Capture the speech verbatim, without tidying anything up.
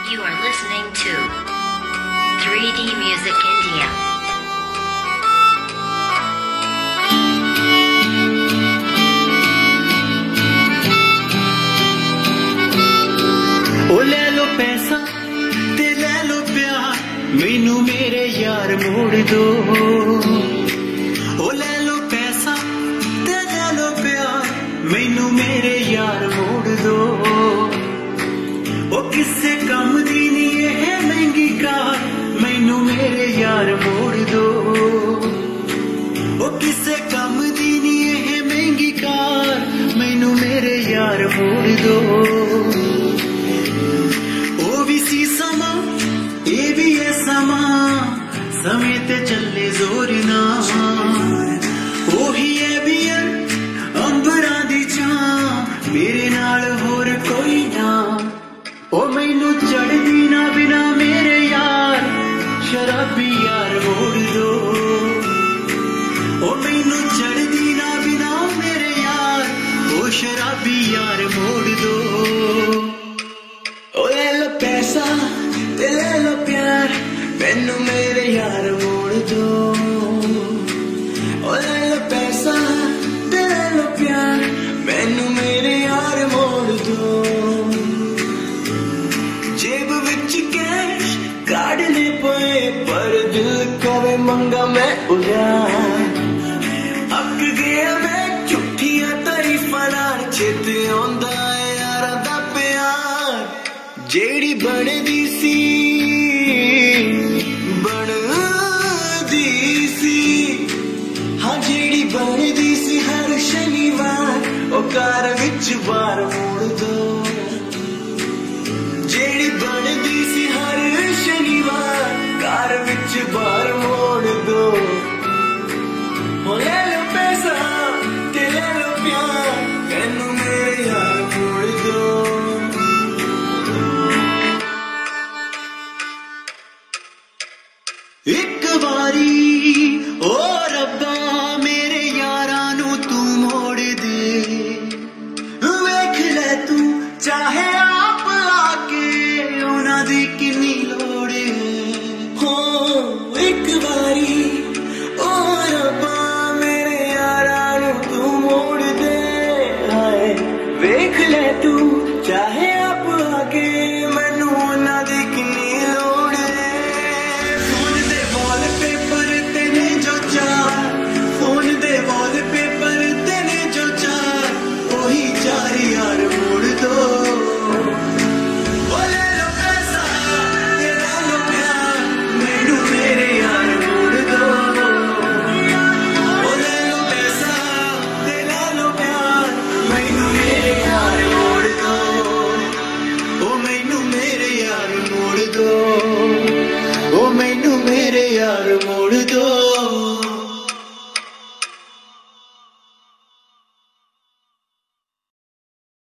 You are listening to three D Music India. ओ ले लो पैसा ते ले लो प्यार, मैनू मेरे यार मोड़ दो। ओ ले लो पैसा ते ले लो प्यार, मैनू मेरे यार मोड़ दो। ओ किसे कम दी नी एह महंगी कार, मैनू मेरे यार मोड़ दो। ओ किसे कम दी नी एह महंगी कार, मैनू मेरे यार मोड़ दो। समय ते चले जोर ना, ओही है बियर अंबरा दी छां, मेरे नाल होर कोई ना। ओ मैनू चढ़दी ना बिना मेरे यार, शराबी यार मोड़ दो। ओ मैनू चढ़दी ना बिना मेरे यार, ओ शराबी यार मोड़ दो। ओ ले लो पैसा ते ले लो प्यार, मैनू मेरे यार मोड़ दो। ओ ले लो पैसा ते ले लो प्यार, मैनू मेरे यार मोड़ दो। जेब विच कैश काढ़ने पे, पर दिल कवे मंगा मैं उधार। अक गया मैं झूठियां तारीफां नाल, चेते आउंदा है यारां दा प्यार। जेड़ी बनदी सी बनदी सी हर शनिवार, ओ कार विच बार मोड़ दो। जेड़ी बनदी सी हर शनिवार, कार विच बार मोड़ दो। ओ ले लो पैसा ते ले लो प्यार, मैनू मेरे यार मोड़ दो। एक बारी ओ रब्बा मेरे यारां नू तू मोड़ दे, वेख ले तू चाहे आप आके, उन्हां दी किन्नी लोड़ है। हो एक बारी ओ रब्बा मेरे यारां नू तू मोड़ दे, हाय वेख ले तू चाहे आप आके, मैनू उन्हां दी किन्नी लोड़ है। फोन दे वॉलपेपर ते ने जो चार, फोन दे वॉलपेपर ते ने जो चार, ओही चार यार मोड़ दो। ओ ले लो पैसा ते ले लो प्यार, मैनू मेरे यार मोड़ दो। ओ ले लो पैसा ते ले लो प्यार, मैनू मेरे यार मोड़ दो। ओ मैनू मेरे यार मोड़ दो, ओ मैनू मेरे यार मोड़ दो।